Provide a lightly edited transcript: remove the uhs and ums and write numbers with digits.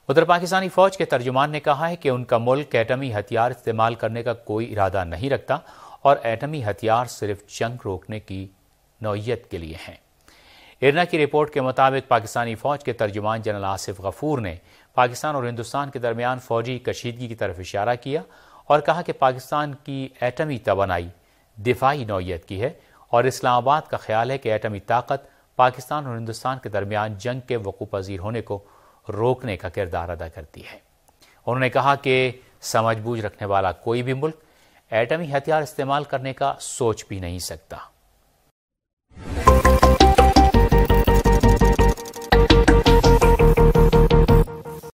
उधर पाकिस्तानी फौज के तर्जुमान ने कहा है कि उनका मुल्क एटमी हथियार इस्तेमाल करने का कोई इरादा नहीं रखता और एटमी हथियार सिर्फ जंग रोकने की नौयत के लिए हैं। इरना की रिपोर्ट के मुताबिक पाकिस्तानी फौज के तर्जुमान जनरल आसिफ गफूर ने पाकिस्तान और हिंदुस्तान के दरमियान फौजी कशीदगी की तरफ इशारा किया और कहा कि पाकिस्तान की एटमी तवानाई दिफाई नौयत की है और इस्लामाबाद का ख्याल है कि एटमी ताकत पाकिस्तान और हिंदुस्तान के दरमियान जंग के वकूअ पजीर होने को रोकने का किरदार अदा करती है। उन्होंने कहा कि समझ बूझ रखने वाला कोई भी मुल्क एटमी हथियार इस्तेमाल करने का सोच भी नहीं सकता।